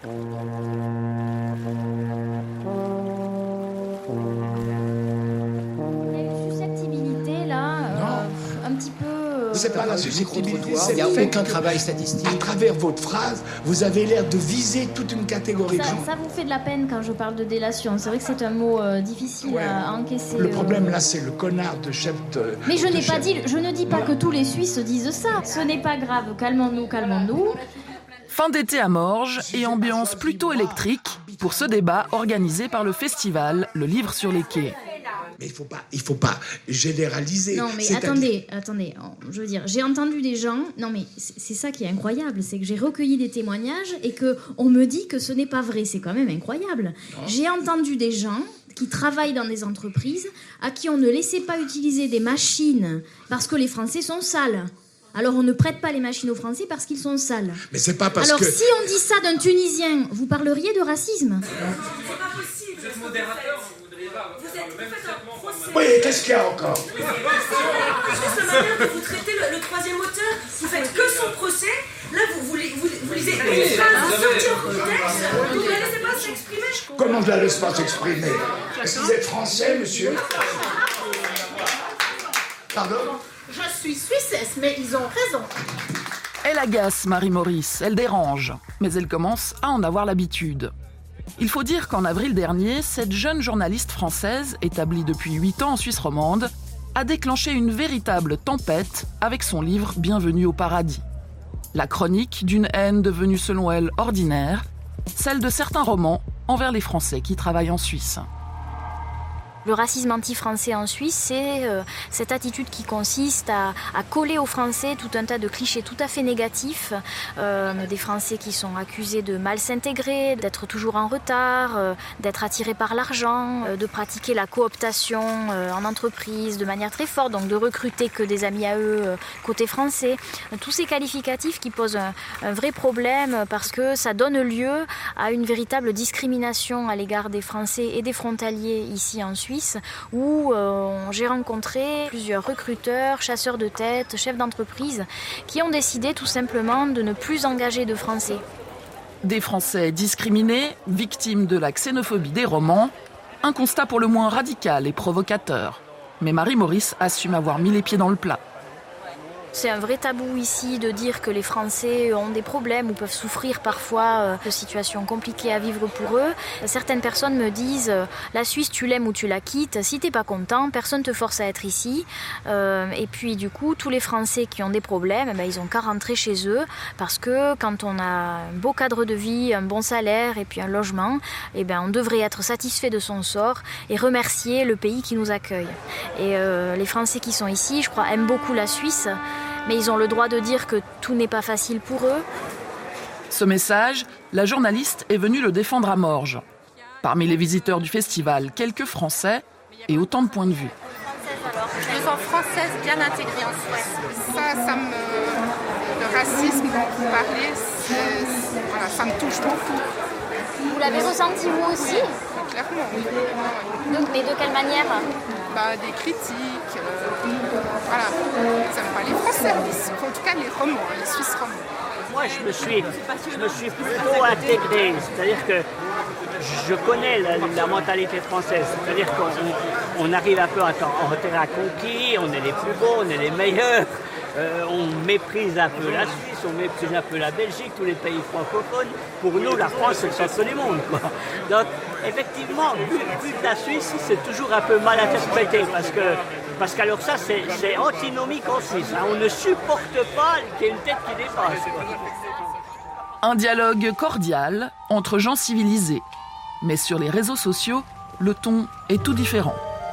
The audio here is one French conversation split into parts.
C'est pas la susceptibilité, c'est il n'y a aucun travail statistique. À travers votre phrase, vous avez l'air de viser toute une catégorie de gens. Ça vous fait de la peine quand je parle de délation. C'est vrai que c'est un mot difficile à encaisser. Le problème là, c'est le connard de chef de... Mais je ne dis pas que tous les Suisses disent ça. Ce n'est pas grave, calmons-nous. Fin d'été à Morges et ambiance plutôt électrique pour ce débat organisé par le festival Le Livre sur les quais. Mais il faut pas généraliser. Non, mais attendez. Je veux dire, j'ai entendu des gens... Non, mais c'est ça qui est incroyable. C'est que j'ai recueilli des témoignages et qu'on me dit que ce n'est pas vrai. C'est quand même incroyable. J'ai entendu des gens qui travaillent dans des entreprises à qui on ne laissait pas utiliser des machines parce que les Français sont sales. Alors on ne prête pas les machines aux Français parce qu'ils sont sales. Mais c'est pas parce Alors que... si on dit ça d'un Tunisien, vous parleriez de racisme ? C'est pas possible. Vous êtes modérateur, vous voudriez pas... Oui, qu'est-ce qu'il y a encore ? Juste la manière dont vous traitez le troisième auteur, vous faites que son procès. Là, vous lisez une phrase sortie en contexte, vous ne la laissez pas s'exprimer. Comment je la laisse pas s'exprimer ? Est-ce que vous êtes français, monsieur ? Pardon ? Je suis suissesse, mais ils ont raison. Elle agace Marie-Maurice, elle dérange, mais elle commence à en avoir l'habitude. Il faut dire qu'en avril dernier, cette jeune journaliste française, établie depuis 8 ans en Suisse romande, a déclenché une véritable tempête avec son livre « Bienvenue au paradis ». La chronique d'une haine devenue selon elle ordinaire, celle de certains romans envers les Français qui travaillent en Suisse. Le racisme anti-français en Suisse, c'est cette attitude qui consiste à coller aux Français tout un tas de clichés tout à fait négatifs. Des Français qui sont accusés de mal s'intégrer, d'être toujours en retard, d'être attirés par l'argent, de pratiquer la cooptation en entreprise de manière très forte, donc de recruter que des amis à eux côté français. Tous ces qualificatifs qui posent un vrai problème parce que ça donne lieu à une véritable discrimination à l'égard des Français et des frontaliers ici en Suisse, où j'ai rencontré plusieurs recruteurs, chasseurs de tête, chefs d'entreprise qui ont décidé tout simplement de ne plus engager de Français. Des Français discriminés, victimes de la xénophobie des romans, un constat pour le moins radical et provocateur. Mais Marie-Maurice assume avoir mis les pieds dans le plat. C'est un vrai tabou ici de dire que les Français ont des problèmes ou peuvent souffrir parfois de situations compliquées à vivre pour eux. Certaines personnes me disent « La Suisse, tu l'aimes ou tu la quittes. Si t'es pas content, personne te force à être ici. » Et puis du coup, tous les Français qui ont des problèmes, ils ont qu'à rentrer chez eux parce que quand on a un beau cadre de vie, un bon salaire et puis un logement, on devrait être satisfait de son sort et remercier le pays qui nous accueille. Et les Français qui sont ici, je crois, aiment beaucoup la Suisse. Mais ils ont le droit de dire que tout n'est pas facile pour eux. Ce message, la journaliste est venue le défendre à Morges. Parmi les visiteurs du festival, quelques Français et autant de points de vue. Je me sens française bien intégrée en Suisse. Le racisme dont vous parlez, ça me touche beaucoup. Vous l'avez ressenti vous aussi ? Clairement, oui. Mais de quelle manière ? Des critiques, voilà. Ils n'aiment pas les Français, en tout cas les romans, les Suisses romans. Moi, je me suis plutôt intégré, c'est-à-dire que je connais la mentalité française, c'est-à-dire qu'on arrive un peu en terrain conquis, on est les plus beaux, on est les meilleurs, on méprise un peu la Suisse, on méprise un peu la Belgique, tous les pays francophones. Pour nous, la France, c'est le centre du monde, quoi. Donc, effectivement, vu de la Suisse, c'est toujours un peu mal interprété, parce qu'alors ça, c'est antinomique en Suisse. Hein. On ne supporte pas qu'il y ait une tête qui dépasse, quoi. Un dialogue cordial entre gens civilisés. Mais sur les réseaux sociaux, le ton est tout différent.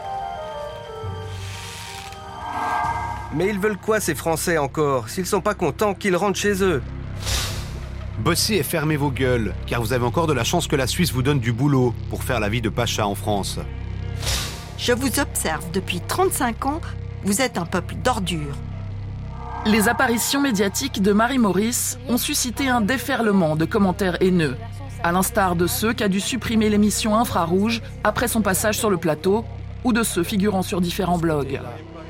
Mais ils veulent quoi ces Français encore ? S'ils sont pas contents, qu'ils rentrent chez eux. Bossez et fermez vos gueules, car vous avez encore de la chance que la Suisse vous donne du boulot pour faire la vie de Pacha en France. Je vous observe depuis 35 ans, vous êtes un peuple d'ordures. Les apparitions médiatiques de Marie-Maurice ont suscité un déferlement de commentaires haineux, à l'instar de ceux qu'a dû supprimer l'émission Infrarouge après son passage sur le plateau, ou de ceux figurant sur différents blogs.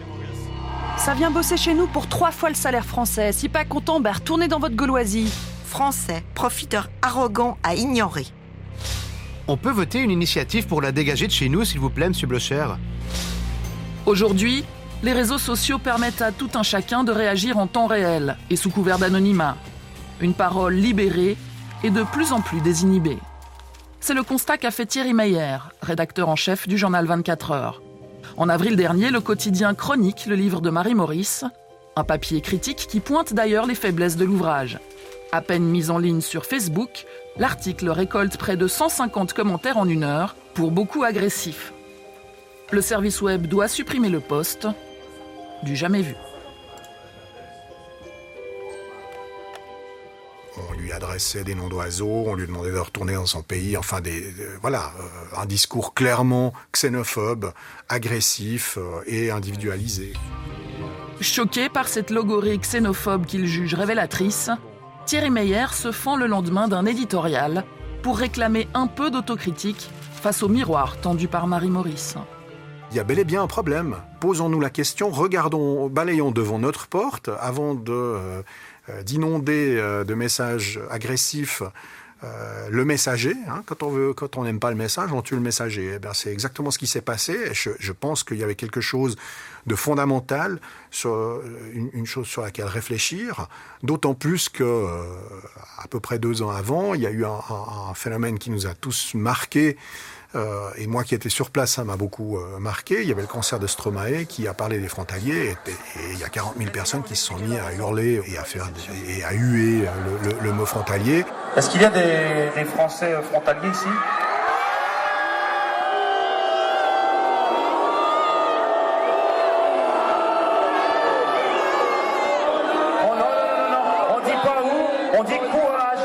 Ça vient bosser chez nous pour 3 fois le salaire français. Si pas content, retournez dans votre gauloisie. Français, profiteurs arrogants à ignorer. On peut voter une initiative pour la dégager de chez nous, s'il vous plaît, M. Blocher? Aujourd'hui, les réseaux sociaux permettent à tout un chacun de réagir en temps réel et sous couvert d'anonymat. Une parole libérée et de plus en plus désinhibée. C'est le constat qu'a fait Thierry Meyer, rédacteur en chef du journal 24 heures. En avril dernier, le quotidien chronique le livre de Marie Maurice, un papier critique qui pointe d'ailleurs les faiblesses de l'ouvrage. À peine mis en ligne sur Facebook, l'article récolte près de 150 commentaires en 1 heure, pour beaucoup agressifs. Le service web doit supprimer le post, du jamais vu. On lui adressait des noms d'oiseaux, on lui demandait de retourner dans son pays, enfin un discours clairement xénophobe, agressif et individualisé. Choqué par cette logorie xénophobe qu'il juge révélatrice, Thierry Meyer se fend le lendemain d'un éditorial pour réclamer un peu d'autocritique face au miroir tendu par Marie Maurice. Il y a bel et bien un problème. Posons-nous la question, balayons devant notre porte avant d'inonder de messages agressifs le messager. Quand on n'aime pas le message, on tue le messager. C'est exactement ce qui s'est passé. Et je pense qu'il y avait quelque chose de fondamental, une chose sur laquelle réfléchir, d'autant plus que à peu près 2 ans avant, il y a eu un phénomène qui nous a tous marqués. Et moi qui étais sur place, ça m'a beaucoup marqué. Il y avait le concert de Stromae qui a parlé des frontaliers et il y a 40 000 personnes qui se sont mis à hurler et à huer le mot frontalier. Est-ce qu'il y a des Français frontaliers ici ? Oh non, on dit pas où, on dit courage.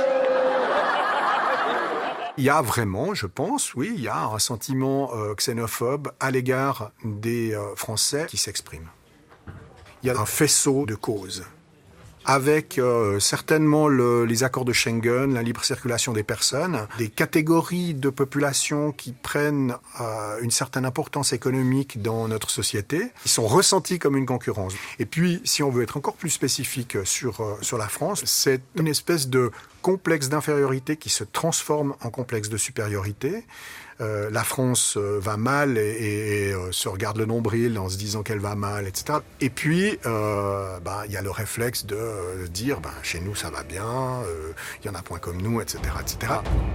Il y a vraiment, je pense, oui, il y a un sentiment xénophobe à l'égard des Français qui s'expriment. Il y a un faisceau de causes, avec certainement les accords de Schengen, la libre circulation des personnes, des catégories de population qui prennent une certaine importance économique dans notre société, qui sont ressenties comme une concurrence. Et puis, si on veut être encore plus spécifique sur la France, c'est une espèce de complexe d'infériorité qui se transforme en complexe de supériorité. La France va mal et se regarde le nombril en se disant qu'elle va mal, etc. Et puis, il y a le réflexe de dire chez nous ça va bien, il y en a point comme nous, etc., etc.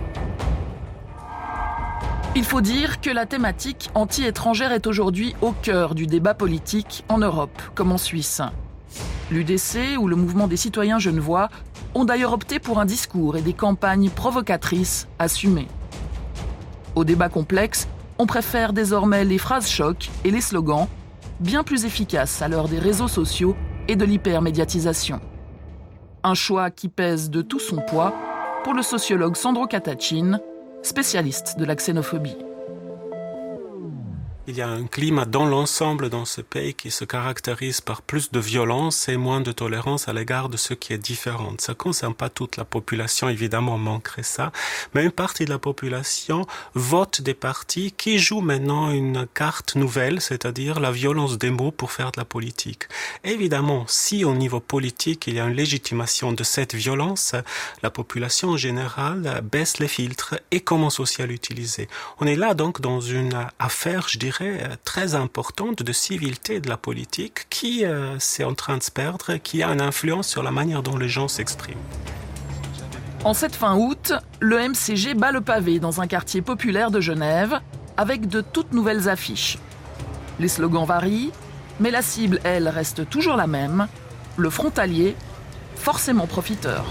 Il faut dire que la thématique anti-étrangère est aujourd'hui au cœur du débat politique en Europe, comme en Suisse. L'UDC ou le mouvement des citoyens genevois ont d'ailleurs opté pour un discours et des campagnes provocatrices assumées. Au débat complexe, on préfère désormais les phrases chocs et les slogans, bien plus efficaces à l'heure des réseaux sociaux et de l'hypermédiatisation. Un choix qui pèse de tout son poids pour le sociologue Sandro Catachin, spécialiste de la xénophobie. Il y a un climat dans l'ensemble dans ce pays qui se caractérise par plus de violence et moins de tolérance à l'égard de ce qui est différent. Ça ne concerne pas toute la population, évidemment, on manquerait ça, mais une partie de la population vote des partis qui jouent maintenant une carte nouvelle, c'est-à-dire la violence des mots pour faire de la politique. Évidemment, si au niveau politique il y a une légitimation de cette violence, la population en général baisse les filtres et commence aussi à l'utiliser. On est là donc dans une affaire, je dirais, très importante de civilité de la politique qui c'est en train de se perdre, qui a une influence sur la manière dont les gens s'expriment. En cette fin août, le MCG bat le pavé dans un quartier populaire de Genève avec de toutes nouvelles affiches. Les slogans varient, mais la cible, elle, reste toujours la même, le frontalier, forcément profiteur.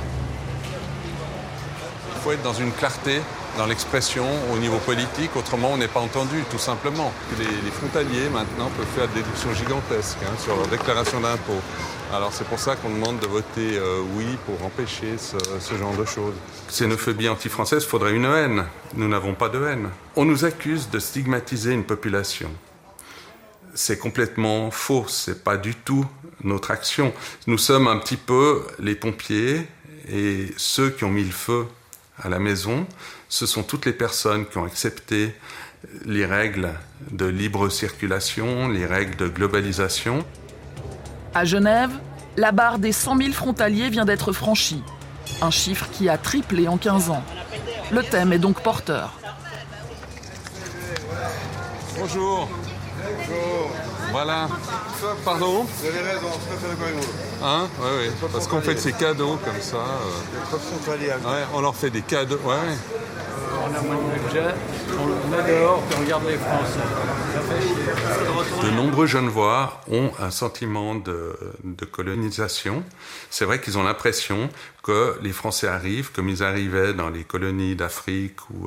Il faut être dans une clarté dans l'expression au niveau politique, autrement on n'est pas entendu, tout simplement. Les frontaliers maintenant peuvent faire des déductions gigantesques sur leur déclaration d'impôt. Alors c'est pour ça qu'on demande de voter oui pour empêcher ce genre de choses. Xénophobie anti-française, il faudrait une haine. Nous n'avons pas de haine. On nous accuse de stigmatiser une population. C'est complètement faux, c'est pas du tout notre action. Nous sommes un petit peu les pompiers et ceux qui ont mis le feu à la maison, ce sont toutes les personnes qui ont accepté les règles de libre circulation, les règles de globalisation. À Genève, la barre des 100 000 frontaliers vient d'être franchie. Un chiffre qui a triplé en 15 ans. Le thème est donc porteur. Bonjour. Bonjour. Voilà. Pardon ? Vous avez raison, je préfère d'accord avec vous. Hein ? Oui. Parce qu'on fait ces cadeaux comme ça. Ouais, on leur fait des cadeaux. Ouais. On a moins de budget, on adore, puis on regarde les Français. De nombreux Genevois ont un sentiment de colonisation. C'est vrai qu'ils ont l'impression que les Français arrivent comme ils arrivaient dans les colonies d'Afrique ou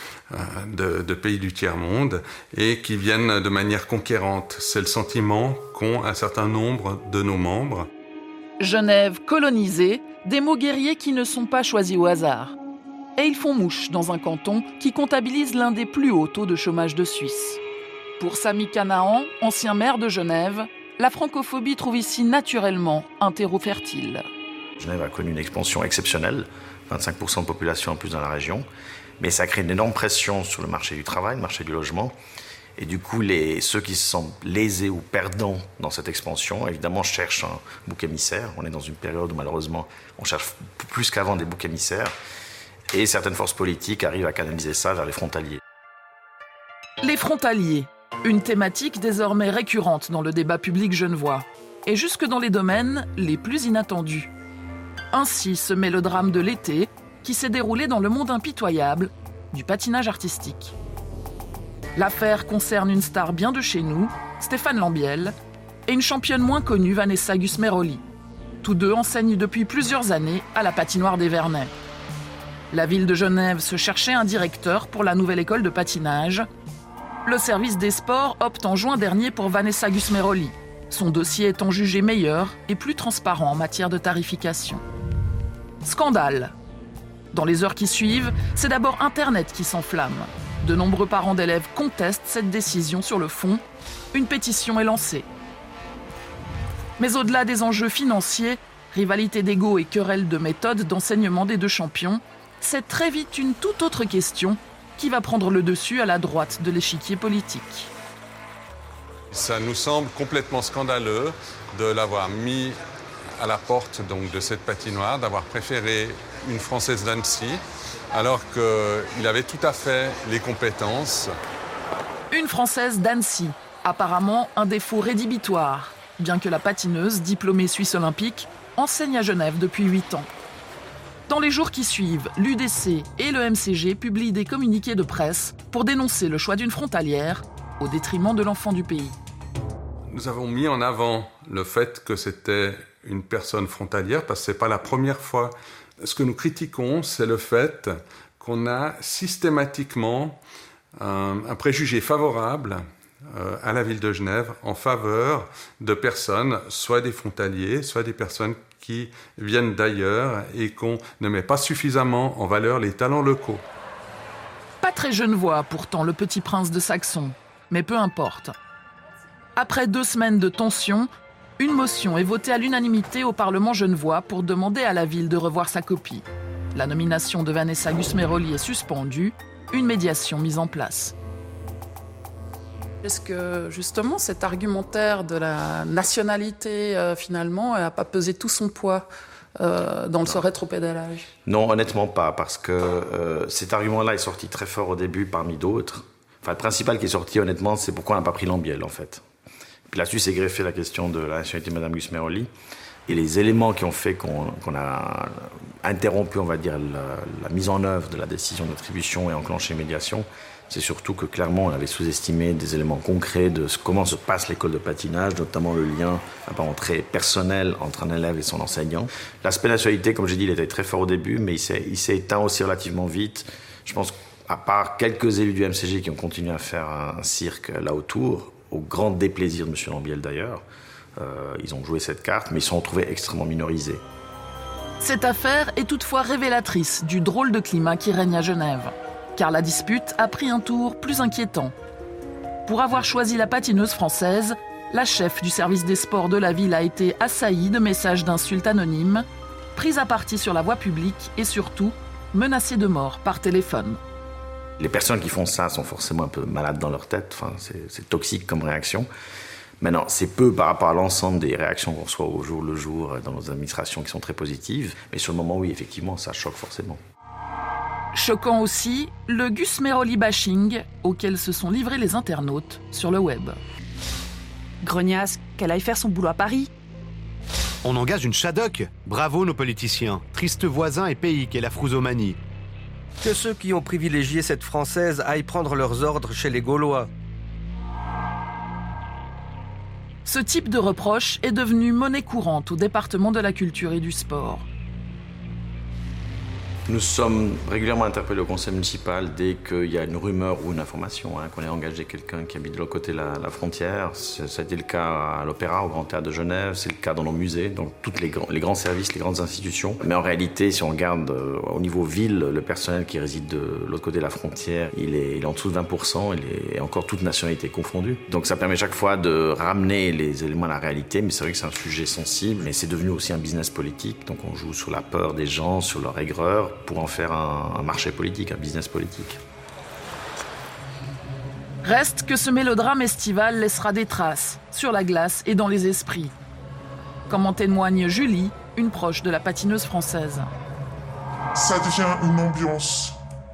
de pays du tiers-monde et qu'ils viennent de manière conquérante. C'est le sentiment qu'ont un certain nombre de nos membres. Genève colonisée, des mots guerriers qui ne sont pas choisis au hasard. Et ils font mouche dans un canton qui comptabilise l'un des plus hauts taux de chômage de Suisse. Pour Sami Canaan, ancien maire de Genève, la francophobie trouve ici naturellement un terreau fertile. Genève a connu une expansion exceptionnelle, 25% de population en plus dans la région, mais ça crée une énorme pression sur le marché du travail, le marché du logement. Et du coup, ceux qui se sentent lésés ou perdants dans cette expansion, évidemment, cherchent un bouc émissaire. On est dans une période où malheureusement, on cherche plus qu'avant des boucs émissaires. Et certaines forces politiques arrivent à canaliser ça vers les frontaliers. Les frontaliers, une thématique désormais récurrente dans le débat public genevois, et jusque dans les domaines les plus inattendus. Ainsi se met le drame de l'été, qui s'est déroulé dans le monde impitoyable du patinage artistique. L'affaire concerne une star bien de chez nous, Stéphane Lambiel, et une championne moins connue, Vanessa Gusmeroli. Tous deux enseignent depuis plusieurs années à la patinoire des Vernets. La ville de Genève se cherchait un directeur pour la nouvelle école de patinage. Le service des sports opte en juin dernier pour Vanessa Gusmeroli, son dossier étant jugé meilleur et plus transparent en matière de tarification. Scandale. Dans les heures qui suivent, c'est d'abord Internet qui s'enflamme. De nombreux parents d'élèves contestent cette décision sur le fond. Une pétition est lancée. Mais au-delà des enjeux financiers, rivalité d'ego et querelle de méthode d'enseignement des deux champions, c'est très vite une toute autre question qui va prendre le dessus à la droite de l'échiquier politique. Ça nous semble complètement scandaleux de l'avoir mis à la porte donc, de cette patinoire, d'avoir préféré une Française d'Annecy, alors qu'il avait tout à fait les compétences. Une Française d'Annecy, apparemment un défaut rédhibitoire, bien que la patineuse, diplômée suisse olympique, enseigne à Genève depuis 8 ans. Dans les jours qui suivent, l'UDC et le MCG publient des communiqués de presse pour dénoncer le choix d'une frontalière au détriment de l'enfant du pays. Nous avons mis en avant le fait que c'était une personne frontalière parce que ce n'est pas la première fois. Ce que nous critiquons, c'est le fait qu'on a systématiquement un préjugé favorable à la ville de Genève en faveur de personnes, soit des frontaliers, soit des personnes qui viennent d'ailleurs et qu'on ne met pas suffisamment en valeur les talents locaux. Pas très genevois pourtant, le petit prince de Saxon, mais peu importe. Après 2 semaines de tension, une motion est votée à l'unanimité au Parlement genevois pour demander à la ville de revoir sa copie. La nomination de Vanessa Gusmeroli est suspendue, une médiation mise en place. Est-ce que justement cet argumentaire de la nationalité finalement n'a pas pesé tout son poids dans ce rétropédalage ? Non, honnêtement pas, parce que cet argument-là est sorti très fort au début parmi d'autres. Enfin, le principal qui est sorti honnêtement, c'est pourquoi on n'a pas pris Lambiel en fait. Puis là-dessus s'est greffé la question de la nationalité de Mme Gusmeroli. Et les éléments qui ont fait qu'on a interrompu, on va dire, la mise en œuvre de la décision d'attribution et enclenché médiation, c'est surtout que clairement on avait sous-estimé des éléments concrets de comment se passe l'école de patinage, notamment le lien apparemment très personnel entre un élève et son enseignant. L'aspect nationalité, comme j'ai dit, il était très fort au début, mais il s'est éteint aussi relativement vite. Je pense qu'à part quelques élus du MCG qui ont continué à faire un cirque là autour, au grand déplaisir de M. Lambiel d'ailleurs, ils ont joué cette carte, mais ils se sont retrouvés extrêmement minorisés. Cette affaire est toutefois révélatrice du drôle de climat qui règne à Genève, car la dispute a pris un tour plus inquiétant. Pour avoir choisi la patineuse française, la chef du service des sports de la ville a été assaillie de messages d'insultes anonymes, prise à partie sur la voie publique et surtout menacée de mort par téléphone. Les personnes qui font ça sont forcément un peu malades dans leur tête, enfin, c'est toxique comme réaction. Maintenant, c'est peu par rapport à l'ensemble des réactions qu'on reçoit au jour le jour dans nos administrations qui sont très positives. Mais sur le moment, oui, effectivement, ça choque forcément. Choquant aussi, le Gus Meroli bashing auquel se sont livrés les internautes sur le web. Grognasse, qu'elle aille faire son boulot à Paris. On engage une Shadok. Bravo nos politiciens. Triste voisin et pays qu'est la frouzomanie. Que ceux qui ont privilégié cette Française aillent prendre leurs ordres chez les Gaulois. Ce type de reproche est devenu monnaie courante au département de la culture et du sport. Nous sommes régulièrement interpellés au conseil municipal dès qu'il y a une rumeur ou une information, qu'on ait engagé quelqu'un qui habite de l'autre côté de la frontière. Ça a été le cas à l'Opéra, au Grand Théâtre de Genève, c'est le cas dans nos musées, donc tous les grands services, les grandes institutions. Mais en réalité, si on regarde au niveau ville, le personnel qui réside de l'autre côté de la frontière, il est en dessous de 20%, et encore toute nationalité confondue. Donc ça permet chaque fois de ramener les éléments à la réalité, mais c'est vrai que c'est un sujet sensible, mais c'est devenu aussi un business politique, donc on joue sur la peur des gens, sur leur aigreur, pour en faire un marché politique, un business politique. Reste que ce mélodrame estival laissera des traces sur la glace et dans les esprits. Comme en témoigne Julie, une proche de la patineuse française. Ça devient une ambiance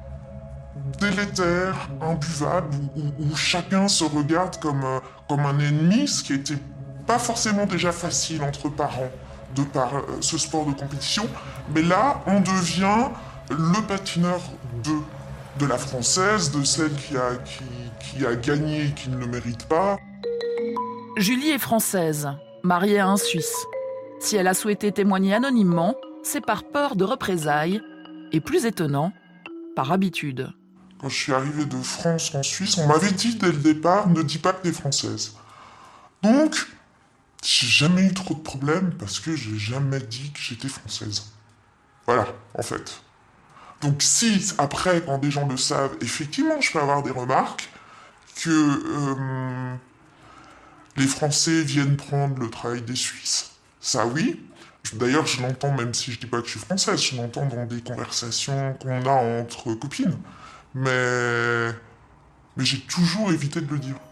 délétère, imbuvable, où chacun se regarde comme un ennemi, ce qui n'était pas forcément déjà facile entre parents, de par ce sport de compétition. Mais là, on devient le patineur de la Française, de celle qui a gagné et qui ne le mérite pas. Julie est française, mariée à un Suisse. Si elle a souhaité témoigner anonymement, c'est par peur de représailles et, plus étonnant, par habitude. Quand je suis arrivé de France en Suisse, on m'avait dit dès le départ, ne dis pas que t'es française. Donc, j'ai jamais eu trop de problèmes parce que j'ai jamais dit que j'étais française. Voilà, en fait. Donc si, après, quand des gens le savent, effectivement, je peux avoir des remarques que les Français viennent prendre le travail des Suisses. Ça, oui. D'ailleurs, je l'entends, même si je dis pas que je suis française, je l'entends dans des conversations qu'on a entre copines. Mais j'ai toujours évité de le dire.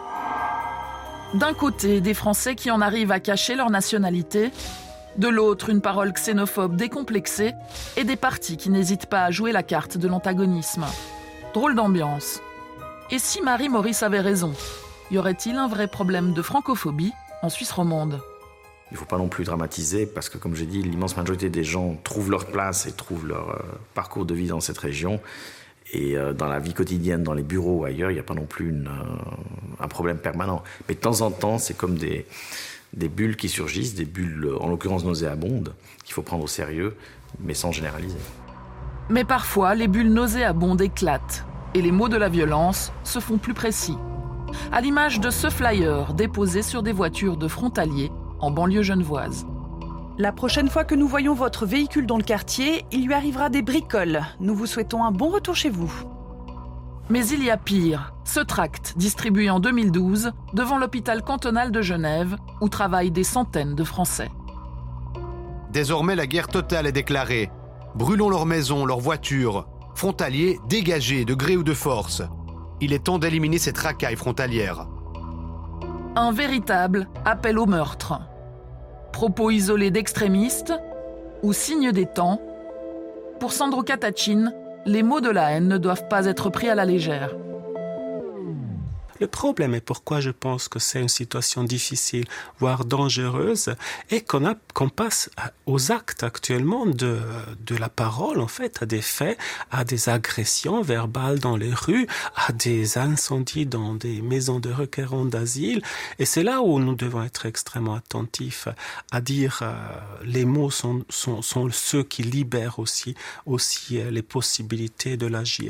D'un côté, des Français qui en arrivent à cacher leur nationalité, de l'autre, une parole xénophobe décomplexée et des partis qui n'hésitent pas à jouer la carte de l'antagonisme. Drôle d'ambiance. Et si Marie-Maurice avait raison, y aurait-il un vrai problème de francophobie en Suisse romande ? Il ne faut pas non plus dramatiser parce que, comme j'ai dit, l'immense majorité des gens trouvent leur place et trouvent leur parcours de vie dans cette région. Et dans la vie quotidienne, dans les bureaux ou ailleurs, il n'y a pas non plus un problème permanent. Mais de temps en temps, c'est comme des bulles qui surgissent, des bulles, en l'occurrence nauséabondes, qu'il faut prendre au sérieux, mais sans généraliser. Mais parfois, les bulles nauséabondes éclatent et les mots de la violence se font plus précis. À l'image de ce flyer déposé sur des voitures de frontaliers en banlieue genevoise. La prochaine fois que nous voyons votre véhicule dans le quartier, il lui arrivera des bricoles. Nous vous souhaitons un bon retour chez vous. Mais il y a pire. Ce tract, distribué en 2012, devant l'hôpital cantonal de Genève, où travaillent des centaines de Français. Désormais, la guerre totale est déclarée. Brûlons leurs maisons, leurs voitures. Frontaliers, dégagez, de gré ou de force. Il est temps d'éliminer cette racaille frontalière. Un véritable appel au meurtre. Propos isolés d'extrémistes ou signe des temps. Pour Sandro Catachin, les mots de la haine ne doivent pas être pris à la légère. Le problème, et pourquoi je pense que c'est une situation difficile, voire dangereuse, est qu'on passe aux actes actuellement de la parole, en fait, à des faits, à des agressions verbales dans les rues, à des incendies dans des maisons de requérants d'asile. Et c'est là où nous devons être extrêmement attentifs à dire les mots sont ceux qui libèrent aussi les possibilités de l'agir.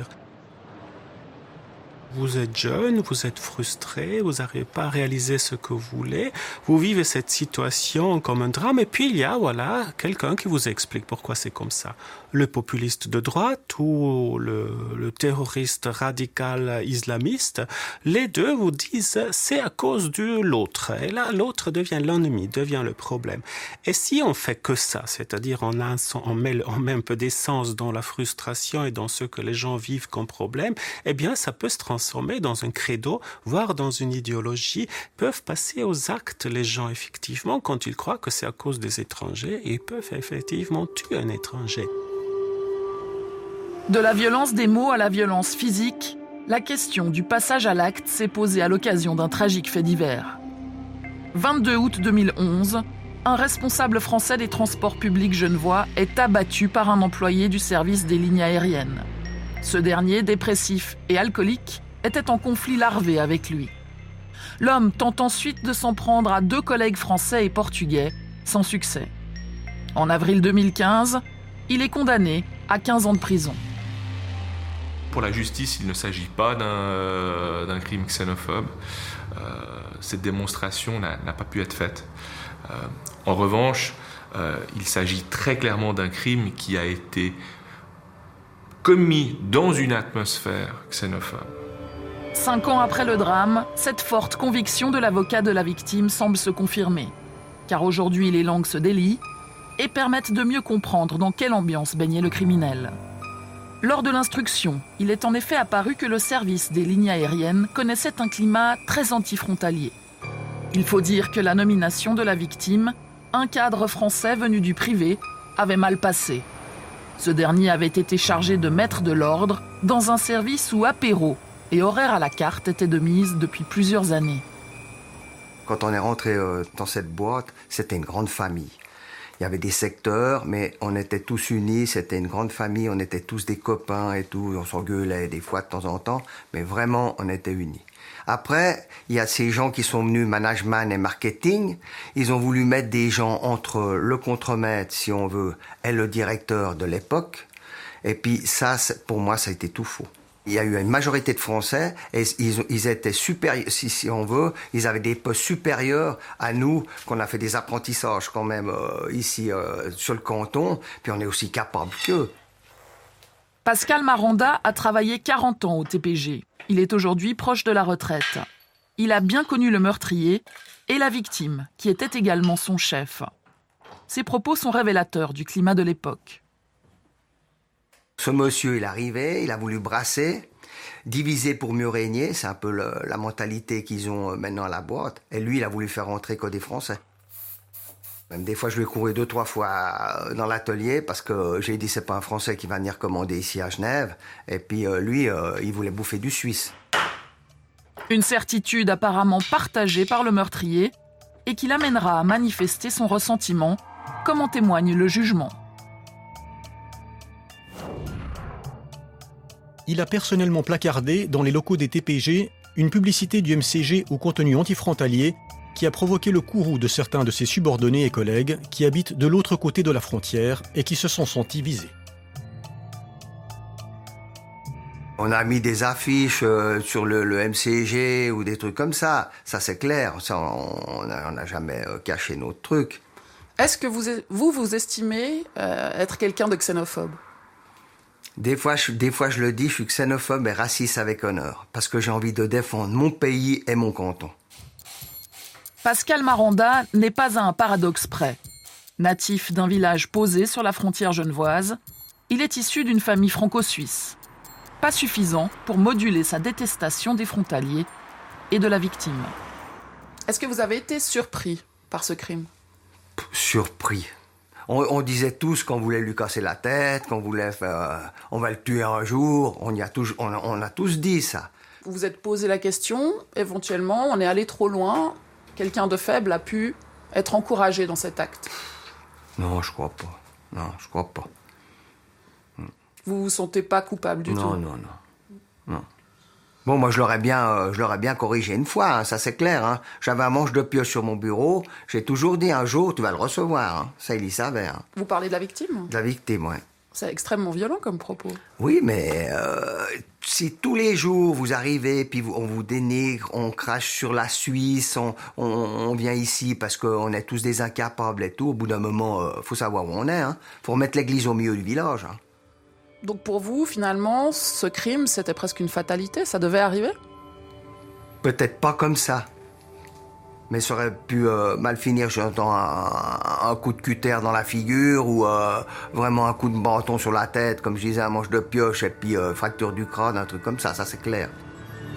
Vous êtes jeune, vous êtes frustré, vous n'arrivez pas à réaliser ce que vous voulez, vous vivez cette situation comme un drame, et puis il y a quelqu'un qui vous explique pourquoi c'est comme ça. Le populiste de droite ou le terroriste radical islamiste, les deux vous disent c'est à cause de l'autre. Et là, l'autre devient l'ennemi, devient le problème. Et si on fait que ça, c'est-à-dire on met un peu d'essence dans la frustration et dans ce que les gens vivent comme problème, eh bien ça peut se transformer transformer dans un credo, voire dans une idéologie, peuvent passer aux actes. Les gens, effectivement, quand ils croient que c'est à cause des étrangers, ils peuvent effectivement tuer un étranger. De la violence des mots à la violence physique, la question du passage à l'acte s'est posée à l'occasion d'un tragique fait divers. 22 août 2011, un responsable français des transports publics genevois est abattu par un employé du service des lignes aériennes. Ce dernier, dépressif et alcoolique, était en conflit larvé avec lui. L'homme tente ensuite de s'en prendre à 2 collègues français et portugais, sans succès. En avril 2015, il est condamné à 15 ans de prison. Pour la justice, il ne s'agit pas d'un crime xénophobe. Cette démonstration n'a pas pu être faite. En revanche, il s'agit très clairement d'un crime qui a été commis dans une atmosphère xénophobe. 5 ans après le drame, cette forte conviction de l'avocat de la victime semble se confirmer. Car aujourd'hui, les langues se délient et permettent de mieux comprendre dans quelle ambiance baignait le criminel. Lors de l'instruction, il est en effet apparu que le service des lignes aériennes connaissait un climat très antifrontalier. Il faut dire que la nomination de la victime, un cadre français venu du privé, avait mal passé. Ce dernier avait été chargé de mettre de l'ordre dans un service où apéro et horaires à la carte étaient de mise depuis plusieurs années. Quand on est rentré dans cette boîte, c'était une grande famille. Il y avait des secteurs, mais on était tous unis, c'était une grande famille, on était tous des copains et tout, on s'engueulait des fois de temps en temps, mais vraiment, on était unis. Après, il y a ces gens qui sont venus management et marketing, ils ont voulu mettre des gens entre le contremaître, si on veut, et le directeur de l'époque, et puis ça, pour moi, ça a été tout faux. Il y a eu une majorité de Français et ils étaient supérieurs, si on veut, ils avaient des postes supérieurs à nous, qu'on a fait des apprentissages quand même ici sur le canton, puis on est aussi capable qu'eux. Pascal Maranda a travaillé 40 ans au TPG. Il est aujourd'hui proche de la retraite. Il a bien connu le meurtrier et la victime, qui était également son chef. Ses propos sont révélateurs du climat de l'époque. Ce monsieur, il arrivait, il a voulu brasser, diviser pour mieux régner, c'est un peu la mentalité qu'ils ont maintenant à la boîte. Et lui, il a voulu faire rentrer que des Français. Même des fois, je lui ai couru 2-3 fois dans l'atelier parce que j'ai dit c'est pas un Français qui va venir commander ici à Genève. Et puis lui, il voulait bouffer du Suisse. Une certitude apparemment partagée par le meurtrier et qui l'amènera à manifester son ressentiment, comme en témoigne le jugement. Il a personnellement placardé dans les locaux des TPG une publicité du MCG au contenu antifrontalier qui a provoqué le courroux de certains de ses subordonnés et collègues qui habitent de l'autre côté de la frontière et qui se sont sentis visés. On a mis des affiches sur le MCG ou des trucs comme ça c'est clair, ça, on n'a jamais caché notre truc. Est-ce que vous estimez être quelqu'un de xénophobe ? Des fois, je le dis, je suis xénophobe et raciste avec honneur, parce que j'ai envie de défendre mon pays et mon canton. Pascal Maranda n'est pas à un paradoxe près. Natif d'un village posé sur la frontière genevoise, il est issu d'une famille franco-suisse. Pas suffisant pour moduler sa détestation des frontaliers et de la victime. Est-ce que vous avez été surpris par ce crime ? Surpris. On disait tous qu'on voulait lui casser la tête, qu'on voulait on va le tuer un jour. On a tous dit ça. Vous vous êtes posé la question, éventuellement, on est allé trop loin. Quelqu'un de faible a pu être encouragé dans cet acte. Non, je crois pas. Non, je crois pas. Vous vous sentez pas coupable du tout ? Non. Bon, moi, je l'aurais bien corrigé une fois, hein, ça c'est clair. Hein. J'avais un manche de pioche sur mon bureau. J'ai toujours dit un jour, tu vas le recevoir. Hein. Ça, il y savait. Hein. Vous parlez de la victime ? De la victime, oui. C'est extrêmement violent comme propos. Oui, mais si tous les jours vous arrivez, puis on vous dénigre, on crache sur la Suisse, on vient ici parce qu'on est tous des incapables et tout, au bout d'un moment, faut savoir où on est. Hein. Faut remettre l'église au milieu du village. Hein. Donc pour vous, finalement, ce crime, c'était presque une fatalité, ça devait arriver ? Peut-être pas comme ça. Mais ça aurait pu mal finir, j'entends un coup de cutter dans la figure ou vraiment un coup de bâton sur la tête, comme je disais, un manche de pioche et puis fracture du crâne, un truc comme ça c'est clair.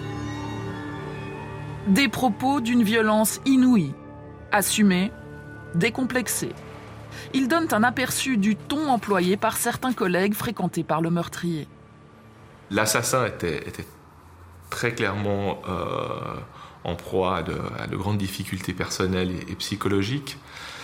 Des propos d'une violence inouïe, assumée, décomplexée. Ils donnent un aperçu du ton employé par certains collègues fréquentés par le meurtrier. L'assassin était très clairement en proie à de grandes difficultés personnelles et psychologiques.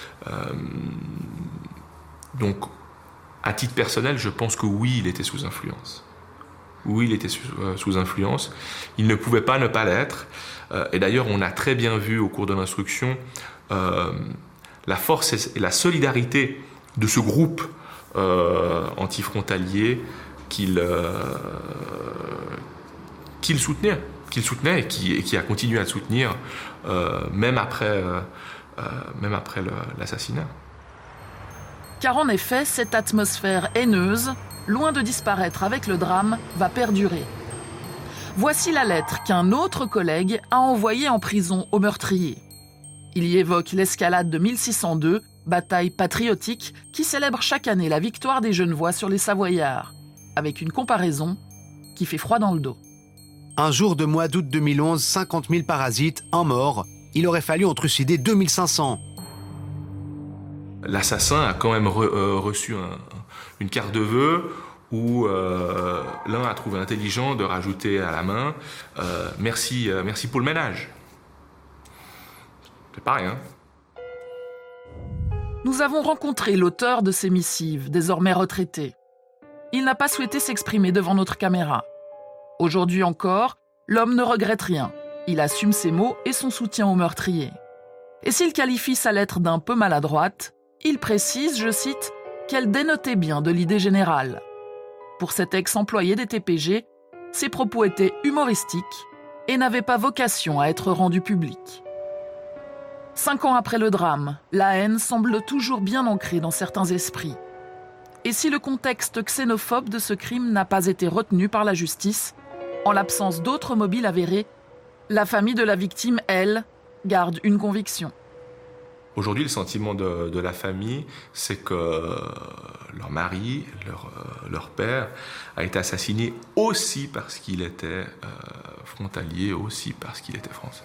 Donc, à titre personnel, je pense que oui, il était sous influence. Oui, il était sous influence. Il ne pouvait pas ne pas l'être. Et d'ailleurs, on a très bien vu au cours de l'instruction la force et la solidarité de ce groupe antifrontalier qu'il soutenait et qui a continué à soutenir même après l'assassinat. Car en effet, cette atmosphère haineuse, loin de disparaître avec le drame, va perdurer. Voici la lettre qu'un autre collègue a envoyée en prison au meurtrier. Il y évoque l'escalade de 1602, bataille patriotique qui célèbre chaque année la victoire des Genevois sur les Savoyards, avec une comparaison qui fait froid dans le dos. Un jour de mois d'août 2011, 50 000 parasites, un mort. Il aurait fallu en trucider 2500. L'assassin a quand même reçu une carte de vœux où l'un a trouvé intelligent de rajouter à la main merci pour le ménage. C'est pas rien. Nous avons rencontré l'auteur de ces missives, désormais retraité. Il n'a pas souhaité s'exprimer devant notre caméra. Aujourd'hui encore, l'homme ne regrette rien. Il assume ses mots et son soutien au meurtrier. Et s'il qualifie sa lettre d'un peu maladroite, il précise, je cite, qu'elle dénotait bien de l'idée générale. Pour cet ex-employé des TPG, ses propos étaient humoristiques et n'avaient pas vocation à être rendus publics. 5 ans après le drame, la haine semble toujours bien ancrée dans certains esprits. Et si le contexte xénophobe de ce crime n'a pas été retenu par la justice, en l'absence d'autres mobiles avérés, la famille de la victime, elle, garde une conviction. Aujourd'hui, le sentiment de la famille, c'est que leur mari, leur père, a été assassiné aussi parce qu'il était frontalier, aussi parce qu'il était français.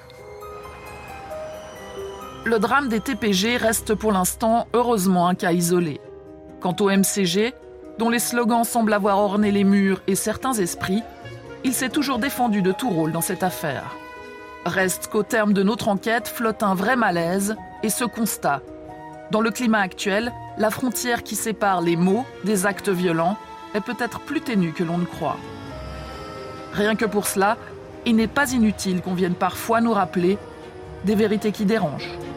Le drame des TPG reste pour l'instant, heureusement, un cas isolé. Quant au MCG, dont les slogans semblent avoir orné les murs et certains esprits, il s'est toujours défendu de tout rôle dans cette affaire. Reste qu'au terme de notre enquête flotte un vrai malaise et ce constat. Dans le climat actuel, la frontière qui sépare les mots des actes violents est peut-être plus ténue que l'on ne croit. Rien que pour cela, il n'est pas inutile qu'on vienne parfois nous rappeler des vérités qui dérangent.